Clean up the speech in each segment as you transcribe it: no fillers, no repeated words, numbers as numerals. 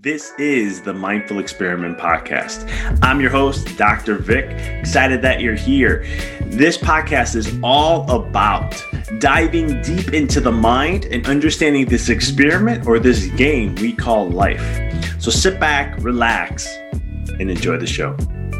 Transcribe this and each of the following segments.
This is the Mindful Experiment Podcast. I'm your host, Dr. Vic. Excited that you're here. This podcast is all about diving deep into the mind and understanding this experiment or this game we call life. So sit back, relax, and enjoy the show.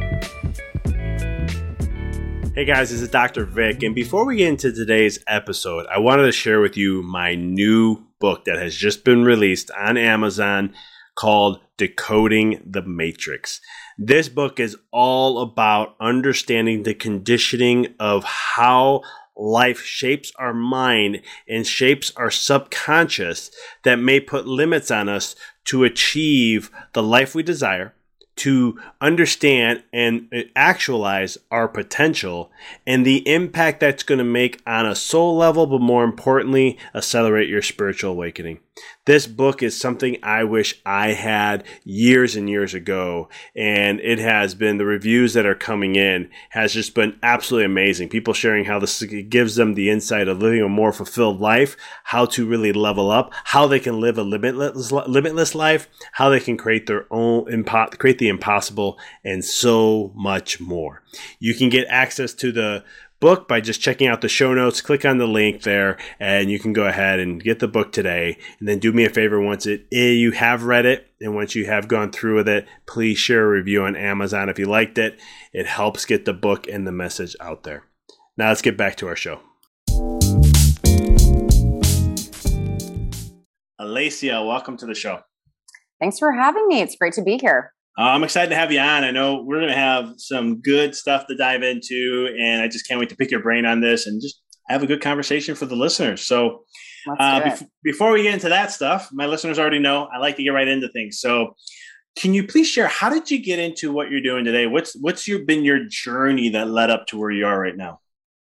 Hey guys, this is Dr. Vic. And before we get into today's episode, I wanted to share with you my new book that has just been released on Amazon called Decoding the Matrix. This book is all about understanding the conditioning of how life shapes our mind and shapes our subconscious that may put limits on us to achieve the life we desire, to understand and actualize our potential and the impact that's going to make on a soul level, but more importantly, accelerate your spiritual awakening. This book is something I wish I had years and years ago, and it has been, the reviews that are coming in has just been absolutely amazing. People sharing how this gives them the insight of living a more fulfilled life, how to really level up, how they can live a limitless life, how they can create their own, create the impossible, and so much more. You can get access to the book by just checking out the show notes. Click on the link there and you can go ahead and get the book today. And then do me a favor, once you have read it and once you have gone through with it, please share a review on Amazon if you liked it. It helps get the book and the message out there. Now let's get back to our show. Alacia, welcome to the show. Thanks for having me. It's great to be here. I'm excited to have you on. I know we're going to have some good stuff to dive into, and I just can't wait to pick your brain on this and just have a good conversation for the listeners. So before we get into that stuff, my listeners already know I like to get right into things. So can you please share, how did you get into what you're doing today? What's been your journey that led up to where you are right now?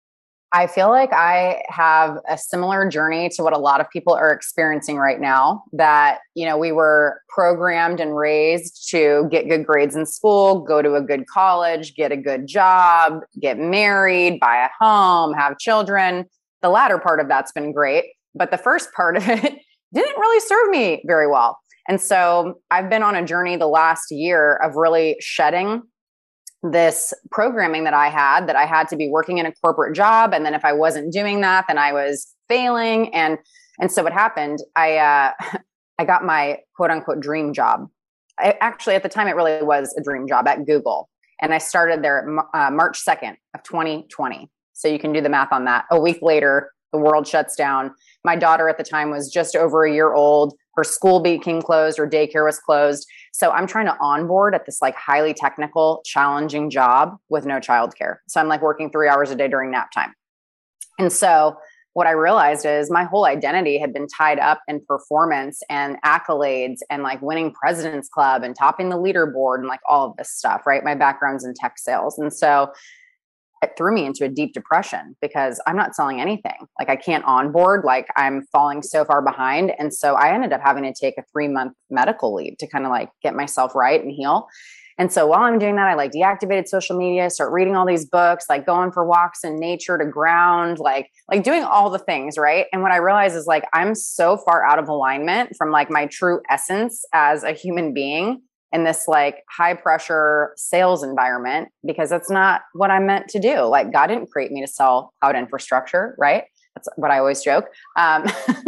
I feel like I have a similar journey to what a lot of people are experiencing right now, that, we were programmed and raised to get good grades in school, go to a good college, get a good job, get married, buy a home, have children. The latter part of that's been great, but the first part of it didn't really serve me very well. And so I've been on a journey the last year of really shedding this programming that I had to be working in a corporate job. And then if I wasn't doing that, then I was failing. And so what happened, I got my quote unquote dream job. Actually, at the time, it really was a dream job at Google. And I started there March 2nd of 2020. So you can do the math on that. A week later, the world shuts down. My daughter at the time was just over a year old. Her school became closed, her daycare was closed. So I'm trying to onboard at this highly technical, challenging job with no childcare. So I'm working 3 hours a day during nap time. And so what I realized is my whole identity had been tied up in performance and accolades and winning President's Club and topping the leaderboard and all of this stuff, right? My background's in tech sales. And so it threw me into a deep depression because I'm not selling anything. I can't onboard, I'm falling so far behind. And so I ended up having to take a 3-month medical leave to kind of get myself right and heal. And so while I'm doing that, I deactivated social media, start reading all these books, going for walks in nature to ground, doing all the things, right? And what I realized is I'm so far out of alignment from my true essence as a human being in this high pressure sales environment, because that's not what I'm meant to do. God didn't create me to sell cloud infrastructure, right? That's what I always joke. Now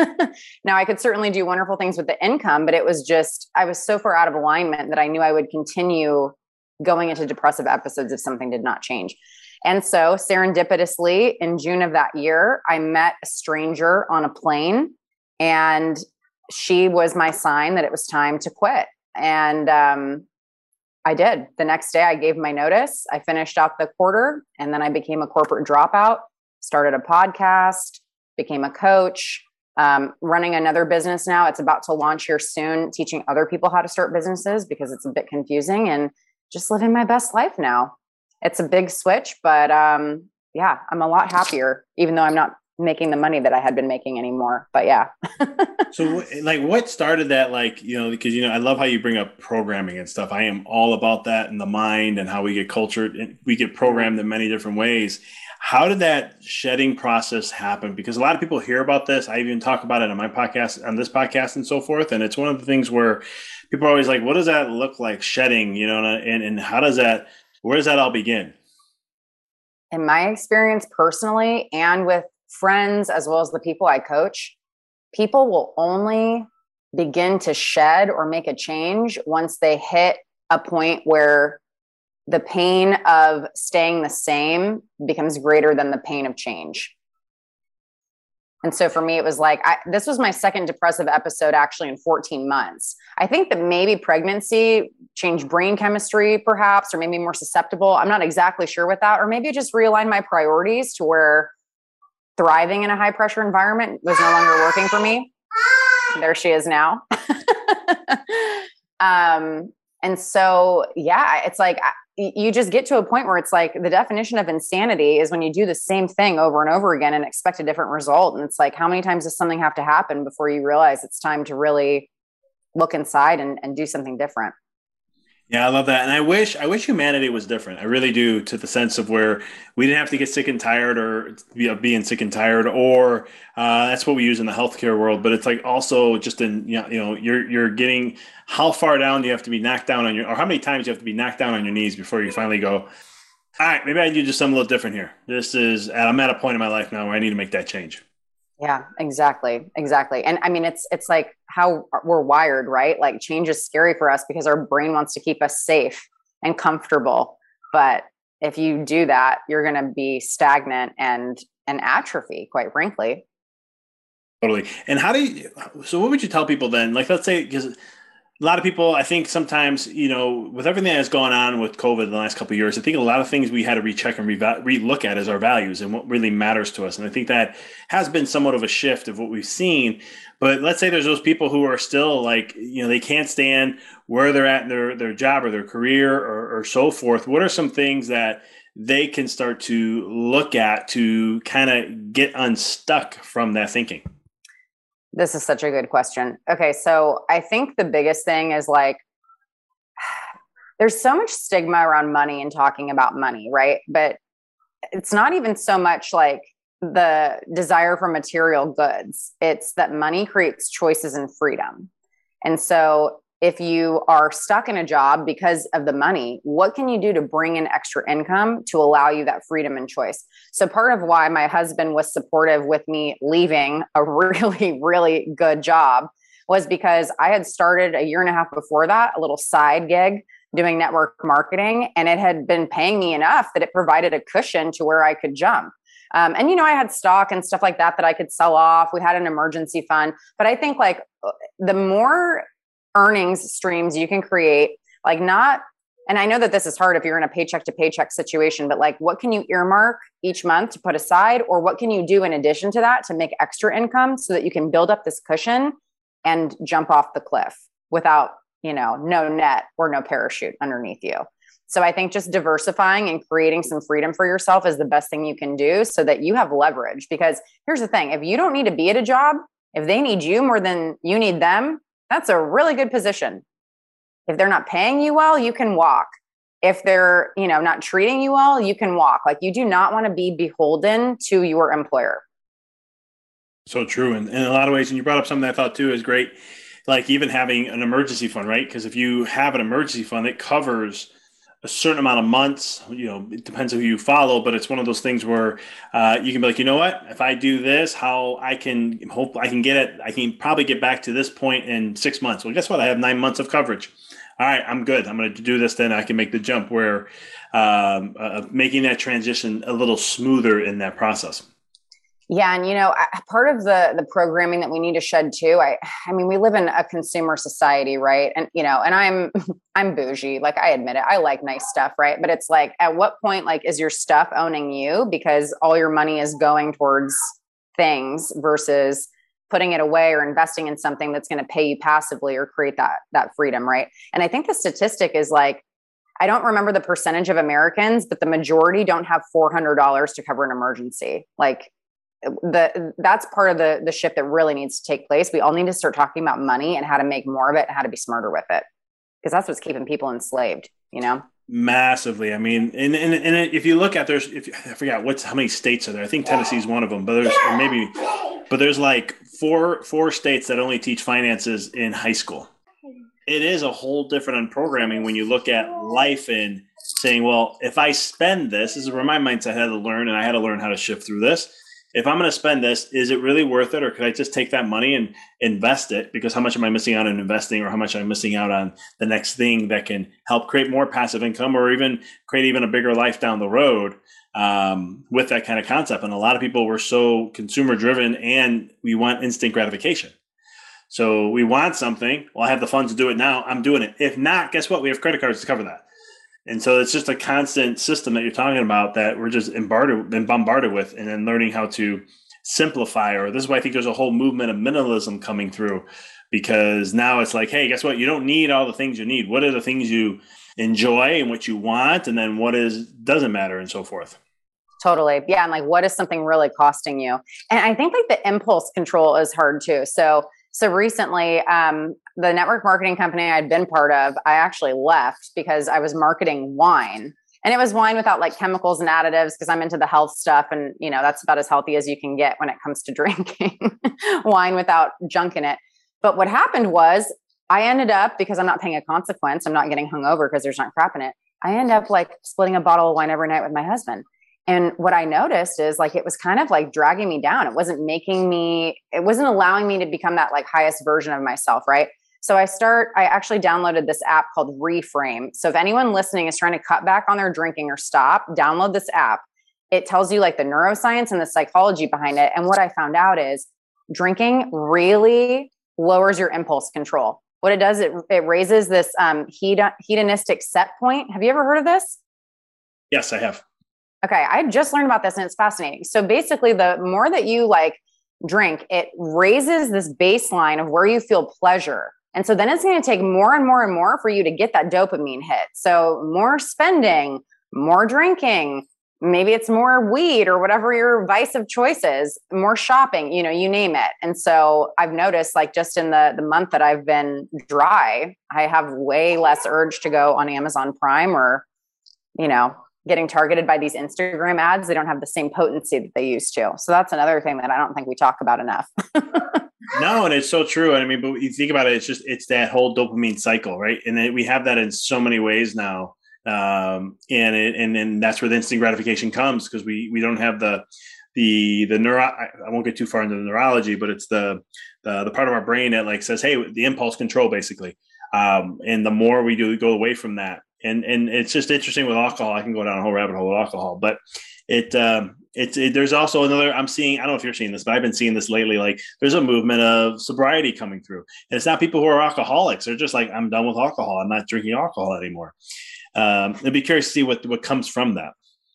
I could certainly do wonderful things with the income, but it was just, I was so far out of alignment that I knew I would continue going into depressive episodes if something did not change. And so serendipitously in June of that year, I met a stranger on a plane, and she was my sign that it was time to quit. And I did. The next day I gave my notice. I finished out the quarter, and then I became a corporate dropout, started a podcast, became a coach, running another business now. It's about to launch here soon, teaching other people how to start businesses because it's a bit confusing, and just living my best life now. It's a big switch, but yeah, I'm a lot happier, even though I'm not making the money that I had been making anymore. But yeah. So what started that, because, I love how you bring up programming and stuff. I am all about that in the mind and how we get cultured and we get programmed in many different ways. How did that shedding process happen? Because a lot of people hear about this. I even talk about it on my podcast, on this podcast and so forth. And it's one of the things where people are always like, what does that look like shedding, and how does that, where does that all begin? In my experience personally, and with friends, as well as the people I coach, people will only begin to shed or make a change once they hit a point where the pain of staying the same becomes greater than the pain of change. And so for me, it was like, this was my second depressive episode actually in 14 months. I think that maybe pregnancy changed brain chemistry perhaps, or maybe more susceptible. I'm not exactly sure with that. Or maybe just realigned my priorities to where thriving in a high pressure environment was no longer working for me. There she is now. And so, yeah, it's like, you just get to a point where it's like the definition of insanity is when you do the same thing over and over again and expect a different result. And it's like, how many times does something have to happen before you realize it's time to really look inside and do something different? Yeah, I love that. And I wish humanity was different. I really do, to the sense of where we didn't have to get sick and tired or being sick and tired, or that's what we use in the healthcare world. But it's like also just in, you're getting, how far down do you have to be knocked down on or how many times you have to be knocked down on your knees before you finally go, all right, maybe I do just something a little different here. I'm at a point in my life now where I need to make that change. Yeah, exactly. And I mean, it's like how we're wired, right? Like change is scary for us because our brain wants to keep us safe and comfortable. But if you do that, you're going to be stagnant and atrophy, quite frankly. Totally. And so what would you tell people then? Like, let's say, because a lot of people, I think sometimes, with everything that's gone on with COVID in the last couple of years, I think a lot of things we had to recheck and relook at is our values and what really matters to us. And I think that has been somewhat of a shift of what we've seen. But let's say there's those people who are still like, they can't stand where they're at in their job or their career or so forth. What are some things that they can start to look at to kind of get unstuck from that thinking? This is such a good question. Okay, so I think the biggest thing is like, there's so much stigma around money and talking about money, right? But it's not even so much like the desire for material goods. It's that money creates choices and freedom. And so if you are stuck in a job because of the money, what can you do to bring in extra income to allow you that freedom and choice? So part of why my husband was supportive with me leaving a really, really good job was because I had started a year and a half before that, a little side gig doing network marketing, and it had been paying me enough that it provided a cushion to where I could jump. And, I had stock and stuff like that I could sell off. We had an emergency fund, but I think like the more earnings streams you can create, and I know that this is hard if you're in a paycheck to paycheck situation, but like, what can you earmark each month to put aside? Or what can you do in addition to that to make extra income so that you can build up this cushion and jump off the cliff without, no net or no parachute underneath you. So I think just diversifying and creating some freedom for yourself is the best thing you can do so that you have leverage. Because here's the thing, if you don't need to be at a job, if they need you more than you need them, that's a really good position. If they're not paying you well, you can walk. If they're, not treating you well, you can walk. Like, you do not want to be beholden to your employer. So true. And in a lot of ways, and you brought up something that I thought too is great, like even having an emergency fund, right? Because if you have an emergency fund, it covers a certain amount of months, it depends on who you follow, but it's one of those things where you can be like, you know what, if I do this, how I can probably get back to this point in 6 months. Well, guess what? I have 9 months of coverage. All right, I'm good. I'm going to do this. Then I can make the jump where making that transition a little smoother in that process. Yeah. And, part of the programming that we need to shed too, I mean, we live in a consumer society, right? And, and I'm bougie, like I admit it, I like nice stuff, right? But it's like, at what point, like, is your stuff owning you because all your money is going towards things versus putting it away or investing in something that's going to pay you passively or create that freedom, right? And I think the statistic is like, I don't remember the percentage of Americans, but the majority don't have $400 to cover an emergency. Like, that's part of the shift that really needs to take place. We all need to start talking about money and how to make more of it and how to be smarter with it, because that's what's keeping people enslaved, Massively. I mean, and if you look at I forget how many states are there. I think Tennessee is one of them, but there's like four states that only teach finances in high school. it is a whole different unprogramming when you look at life and saying, well, if I spend this is where my mindset had to learn, and I had to learn how to shift through this. If I'm going to spend this, is it really worth it? Or could I just take that money and invest it? Because how much am I missing out on investing, or how much am I missing out on the next thing that can help create more passive income, or even create even a bigger life down the road with that kind of concept? And a lot of people were so consumer driven, and we want instant gratification. So we want something. Well, I have the funds to do it now. I'm doing it. If not, guess what? We have credit cards to cover that. And so it's just a constant system that you're talking about that we're just bombarded with, and then learning how to simplify. Or this is why I think there's a whole movement of minimalism coming through, because now it's like, hey, guess what? You don't need all the things you need. What are the things you enjoy and what you want? And then what doesn't matter, and so forth. Totally. Yeah. And like, what is something really costing you? And I think like the impulse control is hard too. So recently, the network marketing company I'd been part of, I actually left because I was marketing wine, and it was wine without like chemicals and additives, because I'm into the health stuff. And, you know, that's about as healthy as you can get when it comes to drinking wine without junk in it. But what happened was I ended up, because I'm not paying a consequence, I'm not getting hungover because there's not crap in it. I end up like splitting a bottle of wine every night with my husband. And what I noticed is like, it was kind of like dragging me down. It wasn't allowing me to become that like highest version of myself. Right. So I actually downloaded this app called Reframe. So if anyone listening is trying to cut back on their drinking or stop, download this app. It tells you like the neuroscience and the psychology behind it. And what I found out is drinking really lowers your impulse control. What it does, it raises this hedonistic set point. Have you ever heard of this? Yes, I have. Okay, I just learned about this and it's fascinating. So basically, the more that you like drink, it raises this baseline of where you feel pleasure. And so then it's going to take more and more and more for you to get that dopamine hit. So more spending, more drinking, maybe it's more weed or whatever your vice of choice is, more shopping, you know, you name it. And so I've noticed like just in the month that I've been dry, I have way less urge to go on Amazon Prime or, you know, getting targeted by these Instagram ads. They don't have the same potency that they used to. So that's another thing that I don't think we talk about enough. No, and it's so true. And I mean, but you think about it, it's that whole dopamine cycle, right? And we have that in so many ways now. And that's where the instant gratification comes, because we don't have the I won't get too far into the neurology, but it's the part of our brain that like says, hey, the impulse control basically. And the more we go away from that, and it's just interesting with alcohol. I can go down a whole rabbit hole with alcohol, but there's also another, I don't know if you're seeing this, but I've been seeing this lately. Like there's a movement of sobriety coming through, and it's not people who are alcoholics. They're just like, I'm done with alcohol. I'm not drinking alcohol anymore. I'd be curious to see what comes from that.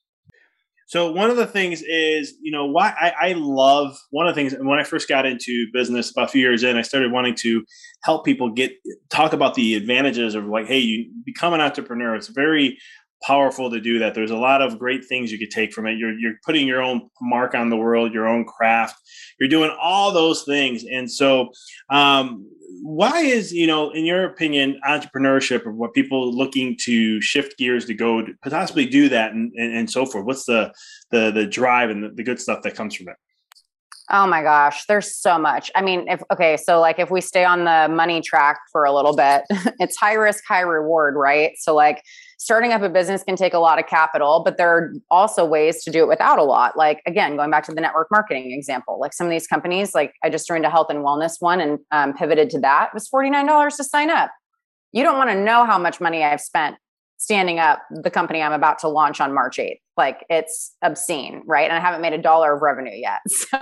So one of the things is, you know, why I love one of the things when I first got into business about a few years in, I started wanting to help people talk about the advantages of like, hey, you become an entrepreneur. It's very powerful to do that. There's a lot of great things you could take from it. You're putting your own mark on the world, your own craft. You're doing all those things. And so why is, you know, in your opinion, entrepreneurship, or what people looking to shift gears to go to possibly do that and so forth? What's the drive and the good stuff that comes from it? Oh my gosh, there's so much. I mean, if we stay on the money track for a little bit, it's high risk, high reward, right? So like starting up a business can take a lot of capital, but there are also ways to do it without a lot. Like again, going back to the network marketing example, like some of these companies, like I just joined a health and wellness one and pivoted to that. It was $49 to sign up. You don't want to know how much money I've spent standing up the company I'm about to launch on March 8th. Like it's obscene, right? And I haven't made $1 of revenue yet.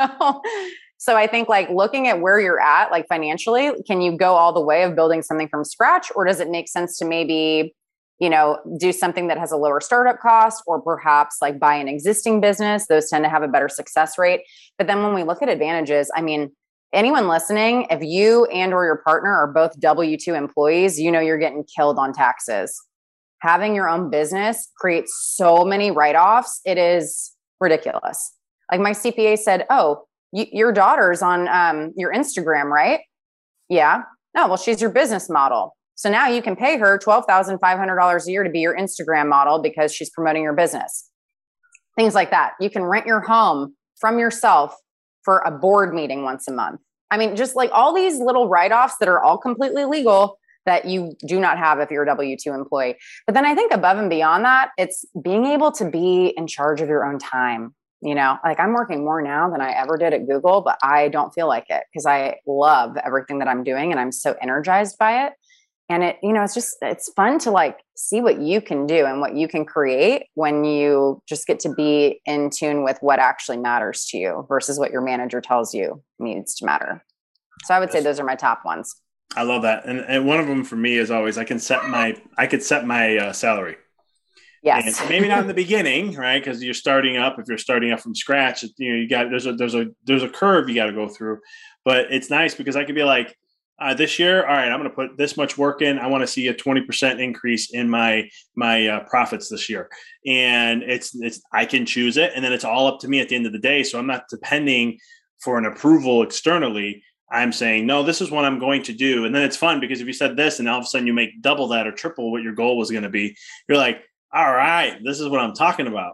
So I think like looking at where you're at, like financially, can you go all the way of building something from scratch? Or does it make sense to maybe, you know, do something that has a lower startup cost, or perhaps like buy an existing business? Those tend to have a better success rate. But then when we look at advantages, I mean, anyone listening, if you and or your partner are both W-2 employees, you know, you're getting killed on taxes. Having your own business creates so many write-offs. It is ridiculous. Like my CPA said, oh, your daughter's on your Instagram, right? Yeah. No, well, she's your business model. So now you can pay her $12,500 a year to be your Instagram model because she's promoting your business. Things like that. You can rent your home from yourself for a board meeting once a month. I mean, just like all these little write-offs that are all completely legal that you do not have if you're a W-2 employee. But then I think above and beyond that, it's being able to be in charge of your own time. You know, like I'm working more now than I ever did at Google, but I don't feel like it because I love everything that I'm doing and I'm so energized by it. And it, you know, it's fun to like see what you can do and what you can create when you just get to be in tune with what actually matters to you versus what your manager tells you needs to matter. So I would say those are my top ones. I love that. And one of them for me is always, I could set my salary. Yes. And maybe not in the beginning, right? Because you're starting up. If you're starting up from scratch, you know, you got, there's a curve you got to go through, but it's nice because I could be like, this year, all right, I'm going to put this much work in. I want to see a 20% increase in my profits this year. And it's, I can choose it. And then it's all up to me at the end of the day. So I'm not depending for an approval externally. I'm saying, no, this is what I'm going to do. And then it's fun because if you said this and all of a sudden you make double that or triple what your goal was going to be, you're like, all right, this is what I'm talking about.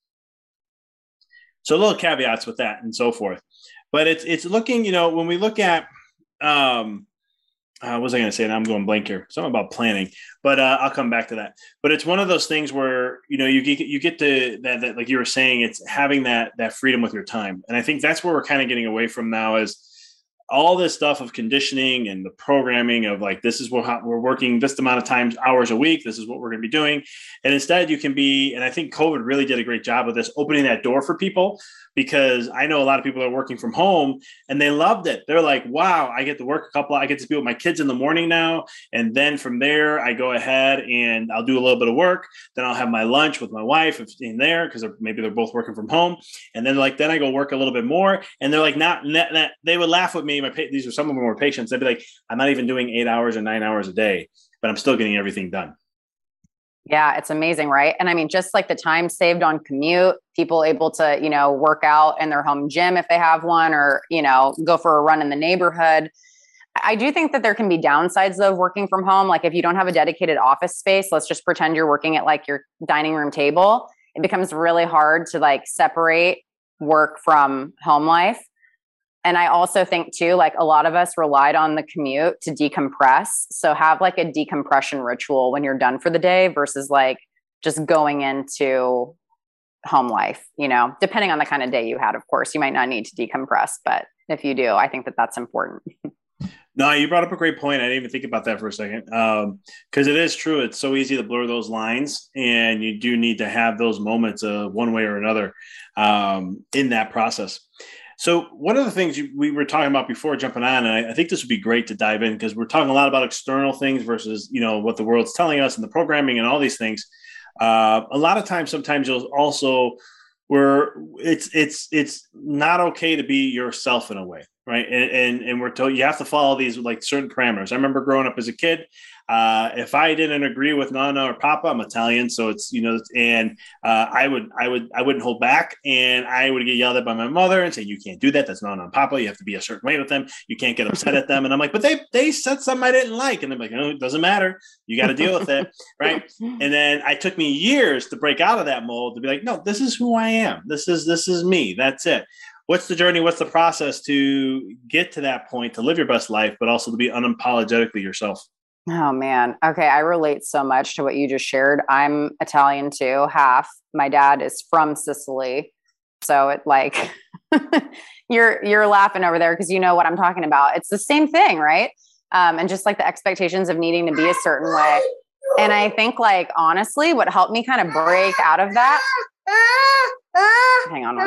So little caveats with that and so forth. But it's looking, you know, when we look at, what was I going to say? And I'm going blank here. Something about planning, but I'll come back to that. But it's one of those things where, you know, you get to that, like you were saying, it's having that freedom with your time. And I think that's where we're kind of getting away from now is all this stuff of conditioning and the programming of like, this is what we're working this amount of times, hours a week. This is what we're going to be doing. And instead you can be, and I think COVID really did a great job of this, opening that door for people, because I know a lot of people are working from home and they loved it. They're like, wow, I get to work I get to be with my kids in the morning now. And then from there, I go ahead and I'll do a little bit of work. Then I'll have my lunch with my wife in there because maybe they're both working from home. And then then I go work a little bit more. And they're like, they would laugh with me. These are some of them were patients. They'd be like, I'm not even doing 8 hours or 9 hours a day, but I'm still getting everything done. Yeah, it's amazing, right? And I mean, just like the time saved on commute, people able to, you know, work out in their home gym if they have one, or, you know, go for a run in the neighborhood. I do think that there can be downsides though of working from home. Like if you don't have a dedicated office space, let's just pretend you're working at like your dining room table. It becomes really hard to like separate work from home life. And I also think too, like a lot of us relied on the commute to decompress. So have like a decompression ritual when you're done for the day versus like just going into home life, you know, depending on the kind of day you had, of course, you might not need to decompress, but if you do, I think that that's important. No, you brought up a great point. I didn't even think about that for a second. Because it is true. It's so easy to blur those lines, and you do need to have those moments one way or another in that process. So one of the things we were talking about before jumping on, and I think this would be great to dive in because we're talking a lot about external things versus, you know, what the world's telling us and the programming and all these things. A lot of times, sometimes you'll also where it's not okay to be yourself in a way, right? And we're told you have to follow these like certain parameters. I remember growing up as a kid. If I didn't agree with Nana or Papa, I'm Italian, so it's, you know, and I wouldn't hold back, and I would get yelled at by my mother and say, "You can't do that. That's Nana and Papa. You have to be a certain way with them. You can't get upset at them." And I'm like, "But they said something I didn't like," and they're like, "No, it doesn't matter. You got to deal with it, right?" And then it took me years to break out of that mold to be like, "No, this is who I am. This is me. That's it." What's the journey? What's the process to get to that point, to live your best life, but also to be unapologetically yourself? Oh man. Okay. I relate so much to what you just shared. I'm Italian too, half. My dad is from Sicily. So it like you're laughing over there because you know what I'm talking about. It's the same thing, right? And just like the expectations of needing to be a certain way. And I think like honestly, what helped me kind of break out of that. Hang on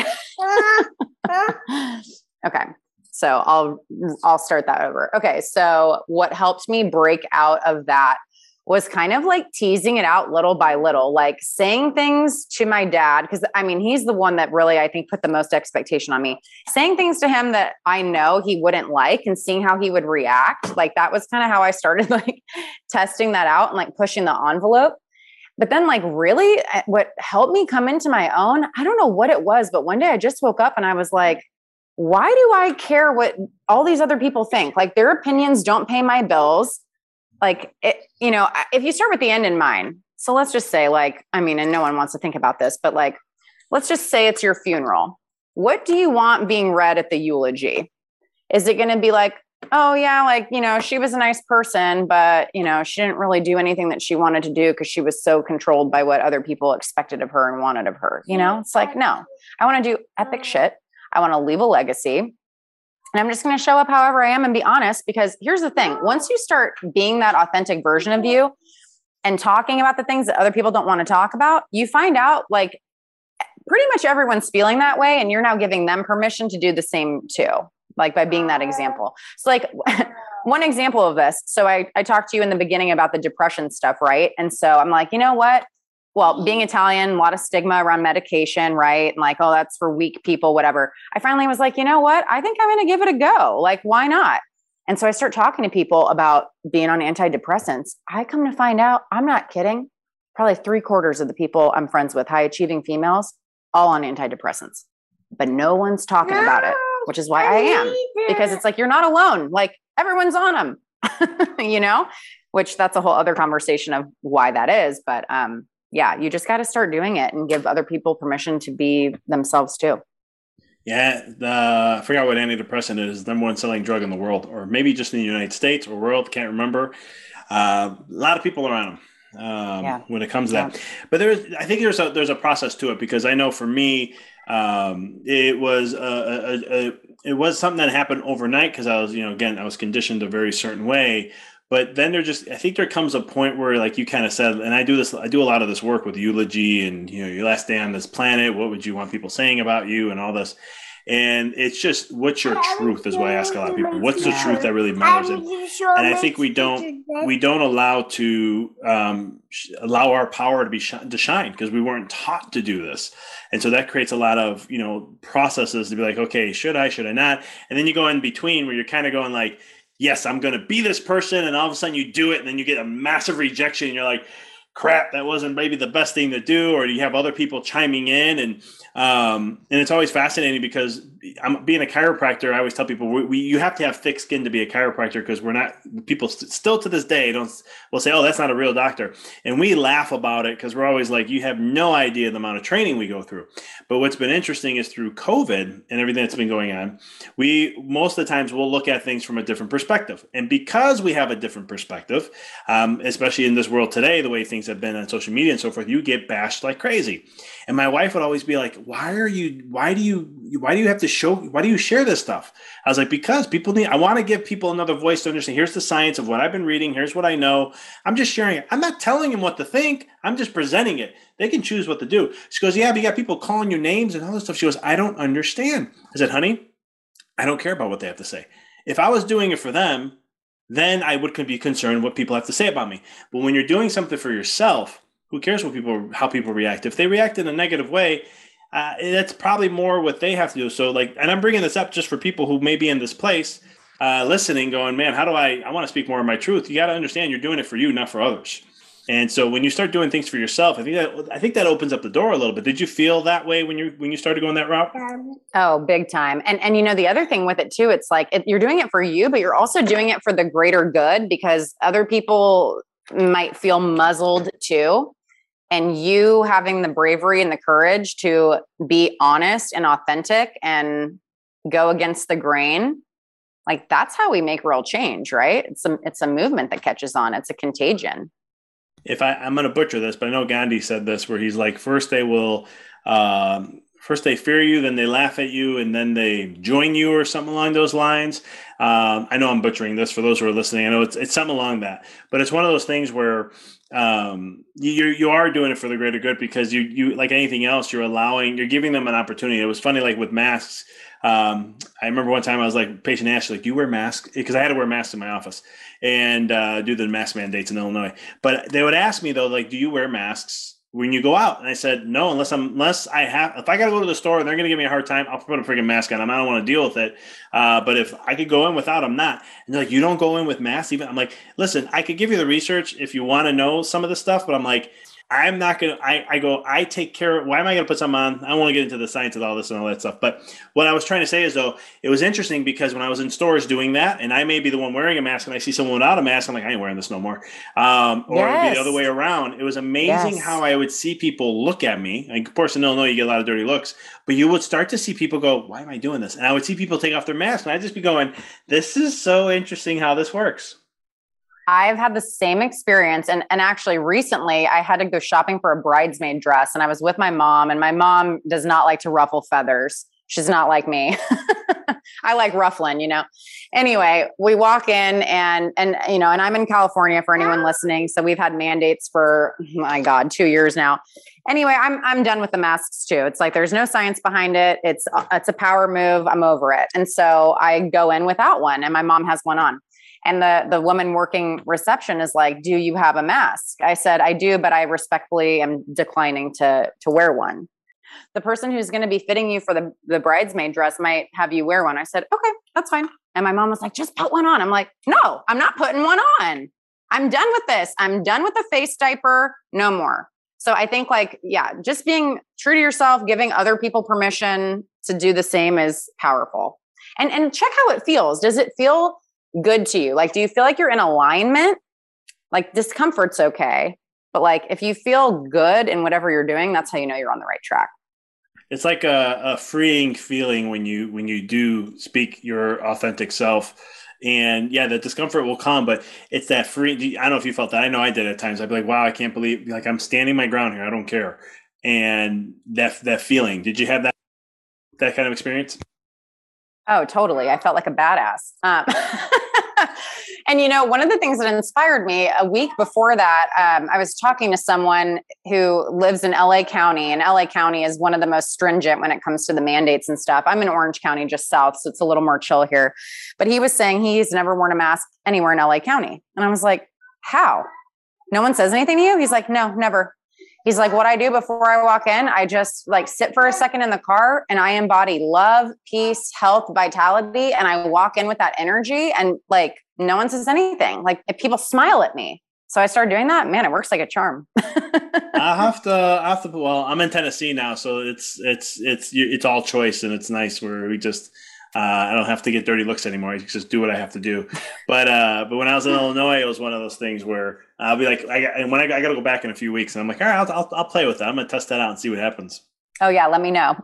1 second. Okay. So I'll start that over. Okay. So what helped me break out of that was kind of like teasing it out little by little, like saying things to my dad. Cause I mean, he's the one that really, I think, put the most expectation on me, saying things to him that I know he wouldn't like and seeing how he would react. Like that was kind of how I started like testing that out and like pushing the envelope. But then like really what helped me come into my own, I don't know what it was, but one day I just woke up and I was like, why do I care what all these other people think? Like their opinions don't pay my bills. Like, you know, if you start with the end in mind, so let's just say like, I mean, and no one wants to think about this, but like, let's just say it's your funeral. What do you want being read at the eulogy? Is it going to be like oh yeah, like, she was a nice person, but, she didn't really do anything that she wanted to do because she was so controlled by what other people expected of her and wanted of her. It's like, no, I want to do epic shit. I want to leave a legacy. And I'm just going to show up however I am and be honest, because here's the thing. Once you start being that authentic version of you and talking about the things that other people don't want to talk about, you find out like pretty much everyone's feeling that way. And you're now giving them permission to do the same too, like by being that example. So like one example of this. So I talked to you in the beginning about the depression stuff, right? And so I'm like, you know what? Well, being Italian, a lot of stigma around medication, right? And like, oh, that's for weak people, whatever. I finally was like, you know what? I think I'm going to give it a go. Like, why not? And so I start talking to people about being on antidepressants. I come to find out, I'm not kidding, probably 3/4 of the people I'm friends with, high achieving females, all on antidepressants, but no one's talking about it, which is why I am, because it's like, you're not alone. Like everyone's on them, which that's a whole other conversation of why that is. But yeah, you just got to start doing it and give other people permission to be themselves too. Yeah, I forgot what antidepressant is. Number one selling drug in the world, or maybe just in the United States or world. Can't remember. A lot of people are on them. When it comes to that. But I think there's a process to it, because I know for me, it was it was something that happened overnight, because I was, again, I was conditioned a very certain way. But then I think there comes a point where, like you kind of said, and I do a lot of this work with eulogy and, your last day on this planet, what would you want people saying about you and all this? And it's just, what's your truth is what I ask a lot of people. What's the truth that really matters? And I think we don't allow our power to shine, because we weren't taught to do this. And so that creates a lot of, processes to be like, okay, should I not? And then you go in between where you're kind of going like, yes, I'm going to be this person. And all of a sudden you do it, and then you get a massive rejection. And you're like, crap, that wasn't maybe the best thing to do. Or you have other people chiming in, and it's always fascinating, because I'm being a chiropractor. I always tell people you have to have thick skin to be a chiropractor, because we're not, people still to this day will say, oh, that's not a real doctor. And we laugh about it, because we're always like, you have no idea the amount of training we go through. But what's been interesting is through COVID and everything that's been going on, most of the times we'll look at things from a different perspective. And because we have a different perspective, especially in this world today, the way things have been on social media and so forth, you get bashed like crazy. And my wife would always be like, why do you share this stuff? I was like, because I want to give people another voice to understand, here's the science of what I've been reading. Here's what I know. I'm just sharing it. I'm not telling them what to think. I'm just presenting it. They can choose what to do. She goes, yeah, but you got people calling you names and all this stuff. She goes, I don't understand. I said, honey, I don't care about what they have to say. If I was doing it for them, then I would be concerned what people have to say about me. But when you're doing something for yourself, who cares how people react? If they react in a negative way, that's probably more what they have to do. So and I'm bringing this up just for people who may be in this place, listening, going, man, how do I want to speak more of my truth? You got to understand you're doing it for you, not for others. And so when you start doing things for yourself, I think that opens up the door a little bit. Did you feel that way when you started going that route? Oh, big time. And the other thing with it too, it's like you're doing it for you, but you're also doing it for the greater good, because other people might feel muzzled too. And you having the bravery and the courage to be honest and authentic and go against the grain, like that's how we make real change, right? It's a movement that catches on. It's a contagion. I'm going to butcher this, but I know Gandhi said this, where he's like, first they fear you, then they laugh at you, and then they join you, or something along those lines. I know I'm butchering this for those who are listening. I know it's something along that, but it's one of those things where you are doing it for the greater good, because you like anything else, you're giving them an opportunity. It was funny, like with masks. I remember one time I was like, patient asked, like, do you wear masks? Because I had to wear masks in my office and do the mask mandates in Illinois. But they would ask me though, like, do you wear masks when you go out? And I said, no, if I got to go to the store and they're going to give me a hard time, I'll put a freaking mask on. I don't want to deal with it. But if I could go in without, I'm not. And they're like, you don't go in with masks even? I'm like, listen, I could give you the research if you want to know some of this stuff, but I'm like, I'm not going to, I take care of, why am I going to put something on? I don't want to get into the science of all this and all that stuff. But what I was trying to say is, though, it was interesting because when I was in stores doing that, and I may be the one wearing a mask and I see someone without a mask, I'm like, I ain't wearing this no more. Or it'd be the other way around. It was amazing how I would see people look at me. Like, of course, in Illinois, you get a lot of dirty looks, but you would start to see people go, why am I doing this? And I would see people take off their mask and I'd just be going, this is so interesting how this works. I've had the same experience. And actually recently I had to go shopping for a bridesmaid dress and I was with my mom, and my mom does not like to ruffle feathers. She's not like me. I like ruffling, Anyway, we walk in and I'm in California for anyone listening. So we've had mandates for, my God, 2 years now. Anyway, I'm done with the masks too. It's like, there's no science behind it. It's a power move. I'm over it. And so I go in without one and my mom has one on. And the woman working reception is like, do you have a mask? I said, I do, but I respectfully am declining to wear one. The person who's going to be fitting you for the bridesmaid dress might have you wear one. I said, okay, that's fine. And my mom was like, just put one on. I'm like, no, I'm not putting one on. I'm done with this. I'm done with the face diaper. No more. So I think just being true to yourself, giving other people permission to do the same is powerful. And check how it feels. Does it feel good to you? Like, do you feel like you're in alignment? Like, discomfort's okay. But like, if you feel good in whatever you're doing, that's how you know you're on the right track. It's like a freeing feeling when you do speak your authentic self. And yeah, the discomfort will come, but it's that free. I don't know if you felt that. I know I did at times. I'd be like, wow, I can't believe, like, I'm standing my ground here. I don't care. And that feeling, did you have that kind of experience? Oh, totally. I felt like a badass. And, one of the things that inspired me a week before that, I was talking to someone who lives in LA County, and LA County is one of the most stringent when it comes to the mandates and stuff. I'm in Orange County, just south, so it's a little more chill here. But he was saying he's never worn a mask anywhere in LA County. And I was like, how? No one says anything to you? He's like, no, never. He's like, what I do before I walk in, I just like sit for a second in the car and I embody love, peace, health, vitality. And I walk in with that energy and like, no one says anything. Like, if people smile at me. So I started doing that. Man, it works like a charm. I have to, well, I'm in Tennessee now, so it's all choice, and it's nice where we just, I don't have to get dirty looks anymore. I just do what I have to do. But when I was in Illinois, it was one of those things where I'll be like, I got to go back in a few weeks, and I'm like, all right, I'll play with that. I'm going to test that out and see what happens. Oh yeah. Let me know.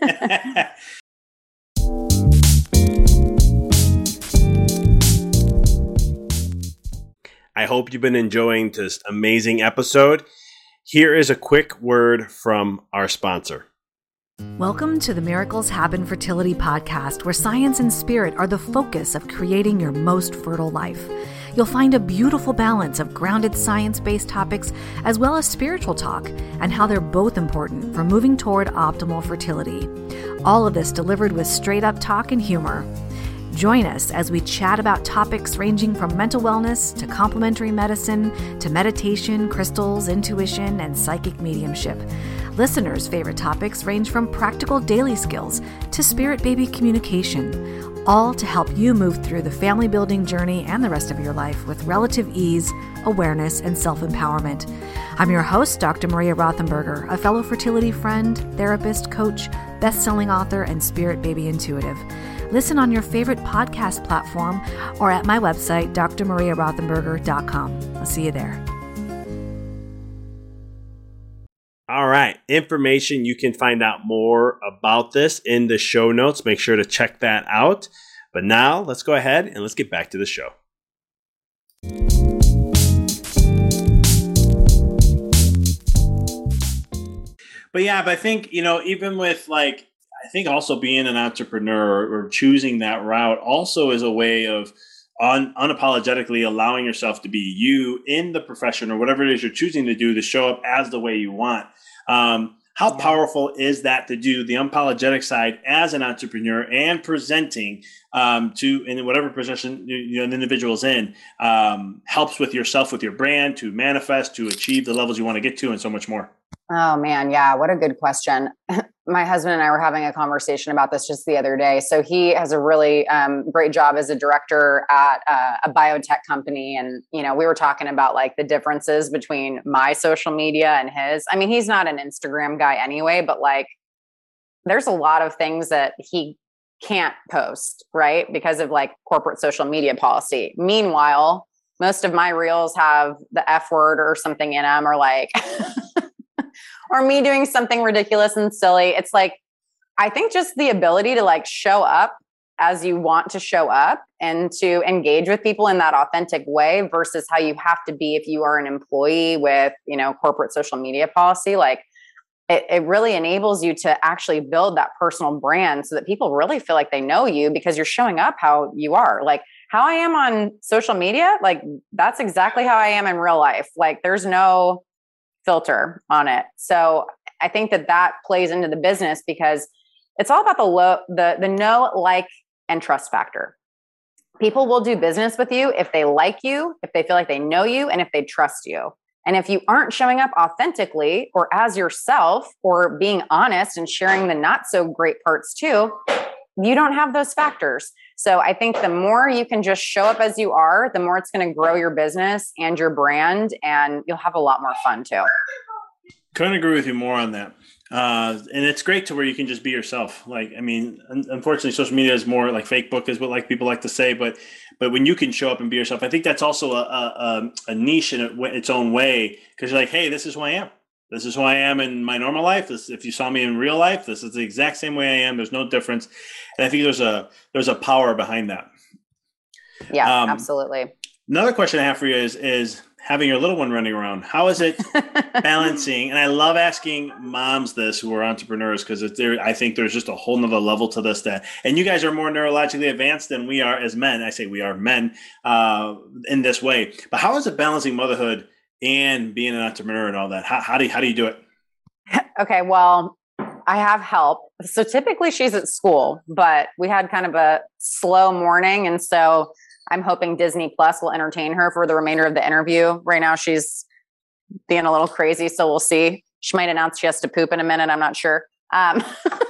I hope you've been enjoying this amazing episode. Here is a quick word from our sponsor. Welcome to the Miracles Happen Fertility Podcast, where science and spirit are the focus of creating your most fertile life. You'll find a beautiful balance of grounded science-based topics as well as spiritual talk, and how they're both important for moving toward optimal fertility. All of this delivered with straight-up talk and humor. Join us as we chat about topics ranging from mental wellness to complementary medicine to meditation, crystals, intuition, and psychic mediumship. Listeners' favorite topics range from practical daily skills to spirit baby communication, all to help you move through the family building journey and the rest of your life with relative ease, awareness, and self-empowerment. I'm your host, Dr. Maria Rothenberger, a fellow fertility friend, therapist, coach, best-selling author, and spirit baby intuitive. Listen on your favorite podcast platform or at my website, drmariarothenberger.com. I'll see you there. All right. Information, you can find out more about this in the show notes. Make sure to check that out. But now let's go ahead and let's get back to the show. But I think, even with I think also being an entrepreneur or choosing that route also is a way of unapologetically allowing yourself to be you in the profession or whatever it is you're choosing to do, to show up as the way you want. How powerful is that to do the unapologetic side as an entrepreneur and presenting in whatever position an individual's in, helps with yourself, with your brand, to manifest, to achieve the levels you want to get to, and so much more. Oh man, yeah, what a good question. My husband and I were having a conversation about this just the other day. So he has a really great job as a director at a biotech company, and we were talking about like the differences between my social media and his. I mean, he's not an Instagram guy anyway, but like, there's a lot of things that he can't post, right, because of like corporate social media policy. Meanwhile, most of my reels have the F word or something in them, or like. Or me doing something ridiculous and silly. It's like, I think just the ability to like show up as you want to show up and to engage with people in that authentic way versus how you have to be if you are an employee with, corporate social media policy. Like it really enables you to actually build that personal brand so that people really feel like they know you because you're showing up how you are. Like how I am on social media, like that's exactly how I am in real life. Like there's no filter on it. So I think that plays into the business because it's all about the know, like, and trust factor. People will do business with you if they like you, if they feel like they know you, and if they trust you. And if you aren't showing up authentically or as yourself or being honest and sharing the not so great parts too, you don't have those factors. So I think the more you can just show up as you are, the more it's going to grow your business and your brand, and you'll have a lot more fun too. Couldn't agree with you more on that. And it's great to where you can just be yourself. Like, I mean, unfortunately, social media is more like Facebook is what like people like to say, but when you can show up and be yourself, I think that's also a niche in its own way. Cause you're like, hey, this is who I am. This is who I am in my normal life. If you saw me in real life, this is the exact same way I am. There's no difference. And I think there's a power behind that. Yeah, absolutely. Another question I have for you is having your little one running around. How is it balancing? And I love asking moms this who are entrepreneurs because I think there's just a whole nother level to this and you guys are more neurologically advanced than we are as men. I say we are men in this way. But how is it balancing motherhood and being an entrepreneur and all that? How do you do it? Okay, well, I have help. So typically she's at school, but we had kind of a slow morning. And so I'm hoping Disney Plus will entertain her for the remainder of the interview. Right now she's being a little crazy, so we'll see. She might announce she has to poop in a minute. I'm not sure. But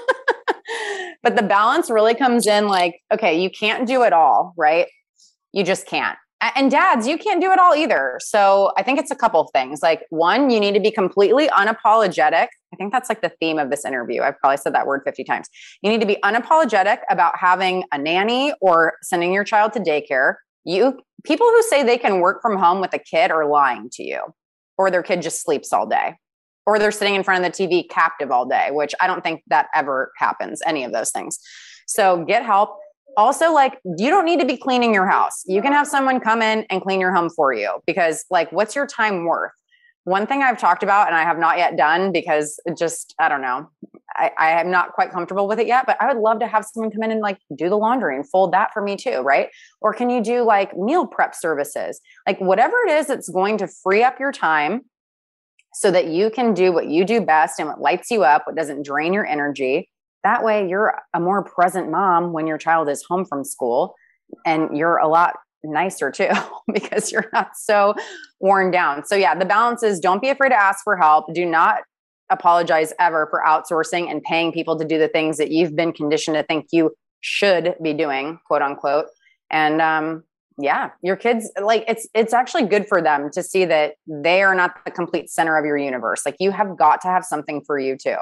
the balance really comes in like, okay, you can't do it all, right? You just can't. And dads, you can't do it all either. So I think it's a couple of things. Like one, you need to be completely unapologetic. I think that's like the theme of this interview. I've probably said that word 50 times. You need to be unapologetic about having a nanny or sending your child to daycare. People who say they can work from home with a kid are lying to you, or their kid just sleeps all day, or they're sitting in front of the TV captive all day, which I don't think that ever happens, any of those things. So get help. Also, like, you don't need to be cleaning your house. You can have someone come in and clean your home for you because, like, what's your time worth? One thing I've talked about and I have not yet done because it just, I don't know, I am not quite comfortable with it yet, but I would love to have someone come in and like do the laundry and fold that for me too, right? Or can you do like meal prep services? Like whatever it is that's going to free up your time so that you can do what you do best and what lights you up, what doesn't drain your energy. That way you're a more present mom when your child is home from school, and you're a lot nicer too because you're not so worn down. So yeah, the balance is don't be afraid to ask for help. Do not apologize ever for outsourcing and paying people to do the things that you've been conditioned to think you should be doing, quote unquote. And yeah, your kids, like it's actually good for them to see that they are not the complete center of your universe. Like you have got to have something for you too.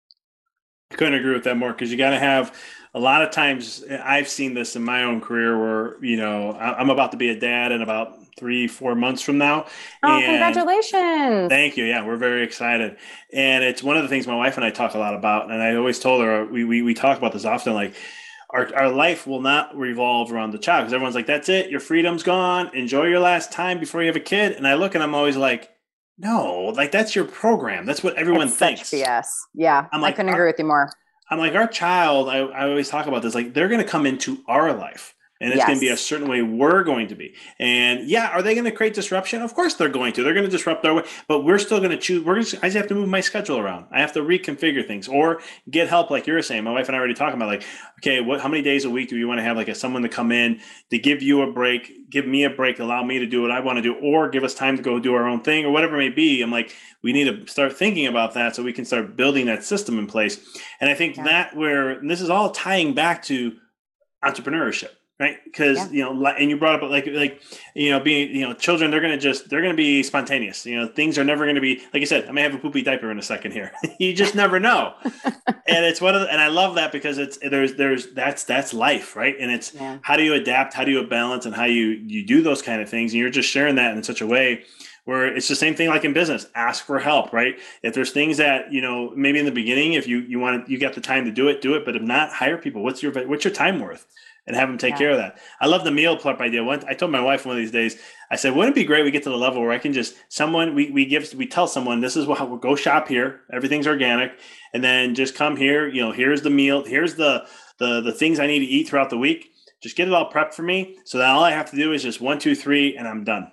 I couldn't agree with that more because you got to have a lot of times. I've seen this in my own career where, I'm about to be a dad in about 3-4 months from now. Oh, and congratulations. Thank you. Yeah, we're very excited. And it's one of the things my wife and I talk a lot about. And I always told her, we talk about this often, like our life will not revolve around the child because everyone's like, that's it. Your freedom's gone. Enjoy your last time before you have a kid. And I look and I'm always like, no, like that's your program. That's what everyone thinks. Yes. Yeah. I couldn't agree with you more. I'm like, our child, I always talk about this, like they're going to come into our life. And it's going to be a certain way we're going to be. And yeah, are they going to create disruption? Of course they're going to. They're going to disrupt our way, but we're still going to choose. I just have to move my schedule around. I have to reconfigure things or get help, like you were saying. My wife and I are already talking about, like, okay, how many days a week do you want to have like someone to come in to give you a break, give me a break, allow me to do what I want to do, or give us time to go do our own thing or whatever it may be. I'm like, we need to start thinking about that so we can start building that system in place. And I think and this is all tying back to entrepreneurship. Right. Because, and you brought up like, being, children, they're going to be spontaneous. Things are never going to be, like you said, I may have a poopy diaper in a second here. You just never know. And it's and I love that because that's life. Right. And it's how do you adapt? How do you balance and how you do those kind of things? And you're just sharing that in such a way where it's the same thing like in business, ask for help, right? If there's things that, maybe in the beginning, if you got the time to do it, but if not, hire people. What's your time worth? And have them take care of that. I love the meal prep idea. I told my wife one of these days, I said, wouldn't it be great we get to the level where I can just we tell someone this is how we'll go shop here. Everything's organic. And then just come here, here's the meal. Here's the things I need to eat throughout the week. Just get it all prepped for me. So that all I have to do is just 1, 2, 3, and I'm done.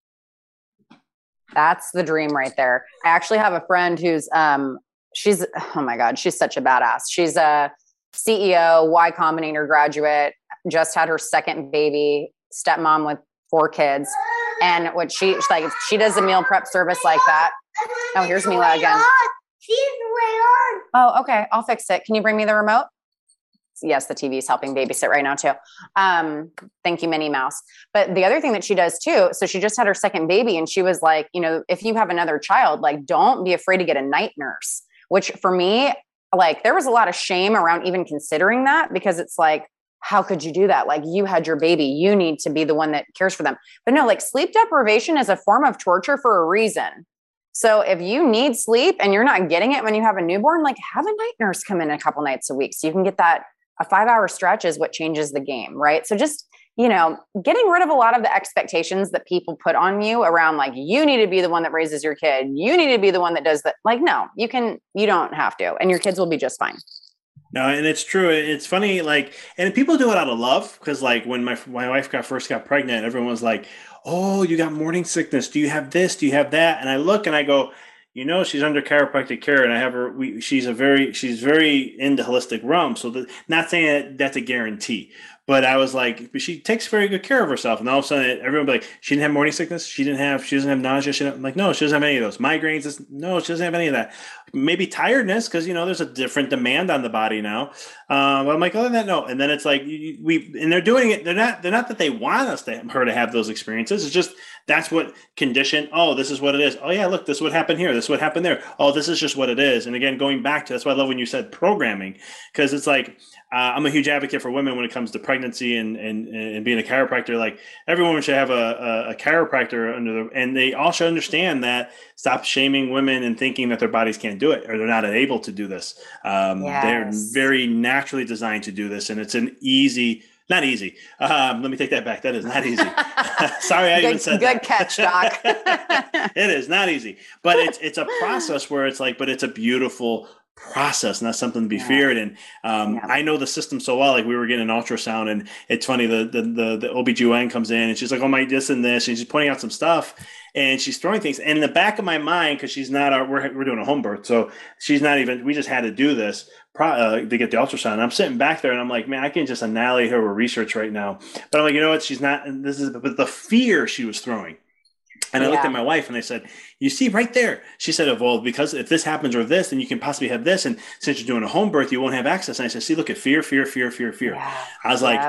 That's the dream right there. I actually have a friend who's, she's such a badass. She's a CEO, Y Combinator graduate, just had her second baby, stepmom with 4 kids. And what she does a meal prep service like that. Oh, here's Mila again. She's way on. Oh, okay. I'll fix it. Can you bring me the remote? Yes, the TV is helping babysit right now too. Thank you, Minnie Mouse. But the other thing that she does too, so she just had her second baby and she was like, if you have another child, like don't be afraid to get a night nurse, which for me, like there was a lot of shame around even considering that because it's like, how could you do that? Like you had your baby, you need to be the one that cares for them. But no, like sleep deprivation is a form of torture for a reason. So if you need sleep and you're not getting it when you have a newborn, like have a night nurse come in a couple nights a week so you can get that. A 5-hour stretch is what changes the game, right? So just, getting rid of a lot of the expectations that people put on you around like, you need to be the one that raises your kid. You need to be the one that does that. Like, no, you don't have to, and your kids will be just fine. No, and it's true. It's funny, and people do it out of love because, when my wife first got pregnant, everyone was like, "Oh, you got morning sickness. Do you have this? Do you have that?" And I look and I go, she's under chiropractic care, and I have her. She's very into holistic realm. So not saying that's a guarantee, but I was like, but she takes very good care of herself. And all of a sudden, everyone would be like, she didn't have morning sickness. She doesn't have nausea. I'm like, no, she doesn't have any of those migraines. No, she doesn't have any of that. Maybe tiredness because there's a different demand on the body now. But I'm like, other than that, no. And then it's like and they're doing it. They're not that they want her to have those experiences. It's just that's what condition. Oh, this is what it is. Oh yeah, look, this would happen here. This would happen there. Oh, this is just what it is. And again, going back to that's why I love when you said programming because it's like I'm a huge advocate for women when it comes to pregnancy and being a chiropractor. Like every woman should have a chiropractor and they all should understand that. Stop shaming women and thinking that their bodies can't do it or they're not able to do this. They're very naturally designed to do this, and it's not easy. Let me take that back. That is not easy. Sorry, I even said that. Good catch, Doc. It is not easy, but it's a process where it's like, but it's a beautiful process, not something to be feared. And I know the system so well. Like we were getting an ultrasound, and it's funny. The OBGYN comes in, and she's like, "Oh my, this and this," and she's pointing out some stuff, and she's throwing things. And in the back of my mind, because she's not, we're doing a home birth, so she's not even. We just had to do this to get the ultrasound. And I'm sitting back there, and I'm like, man, I can just annihilate her with research right now. But I'm like, you know what? She's not. But the fear she was throwing. And I looked at my wife and I said, you see right there, she said, well, because if this happens or this, then you can possibly have this. And since you're doing a home birth, you won't have access. And I said, see, look at fear. Yeah. I was like,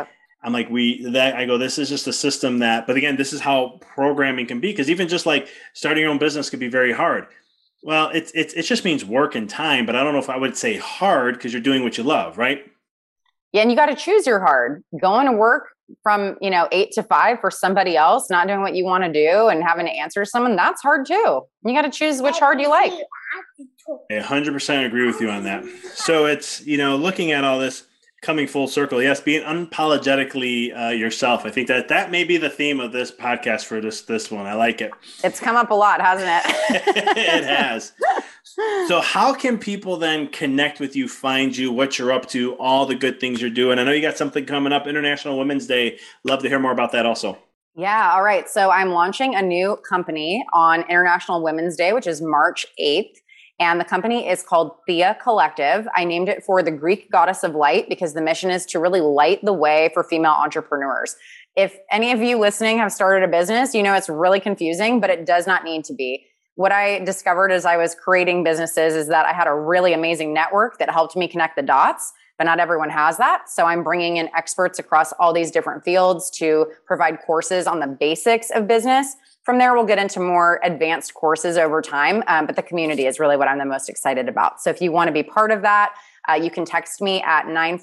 I go, this is just a system but again, this is how programming can be. Cause even just like starting your own business could be very hard. Well, it just means work and time, but I don't know if I would say hard because you're doing what you love, right? Yeah. And you got to choose your hard. Going to work from 8 to 5 for somebody else, not doing what you want to do and having to answer someone, that's hard too. You got to choose which hard you like. I 100% agree with you on that. So it's, looking at all this coming full circle. Yes. Being unapologetically yourself. I think that may be the theme of this podcast for this one. I like it. It's come up a lot, hasn't it? It has. So how can people then connect with you, find you, what you're up to, all the good things you're doing? I know you got something coming up, International Women's Day. Love to hear more about that also. Yeah. All right. So I'm launching a new company on International Women's Day, which is March 8th. And the company is called Thea Collective. I named it for the Greek goddess of light because the mission is to really light the way for female entrepreneurs. If any of you listening have started a business, you know it's really confusing, but it does not need to be. What I discovered as I was creating businesses is that I had a really amazing network that helped me connect the dots, but not everyone has that. So I'm bringing in experts across all these different fields to provide courses on the basics of business. From there, we'll get into more advanced courses over time, but the community is really what I'm the most excited about. So if you want to be part of that, you can text me at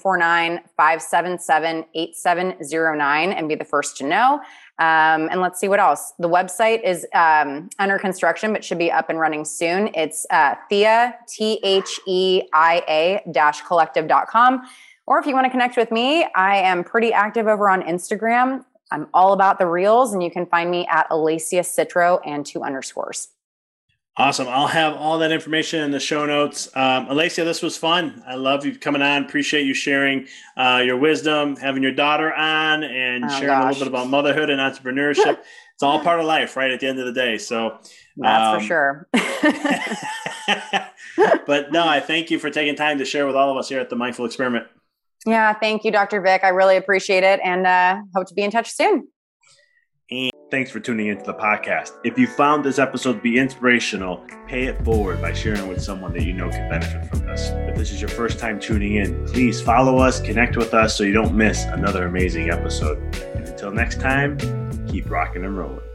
949-577-8709 and be the first to know. And let's see what else. The website is under construction, but should be up and running soon. It's Thea, THEIA-collective.com. Or if you want to connect with me, I am pretty active over on Instagram. I'm all about the reels, and you can find me at Alacia Citro and 2 underscores. Awesome. I'll have all that information in the show notes. Alacia, this was fun. I love you coming on. Appreciate you sharing your wisdom, having your daughter on, and sharing a little bit about motherhood and entrepreneurship. It's all part of life, right, at the end of the day. So that's for sure. But no, I thank you for taking time to share with all of us here at the Mindful Experiment. Yeah, thank you, Dr. Vic. I really appreciate it, and hope to be in touch soon. And thanks for tuning into the podcast. If you found this episode to be inspirational, pay it forward by sharing with someone that you know could benefit from this. If this is your first time tuning in, please follow us, connect with us so you don't miss another amazing episode. And until next time, keep rocking and rolling.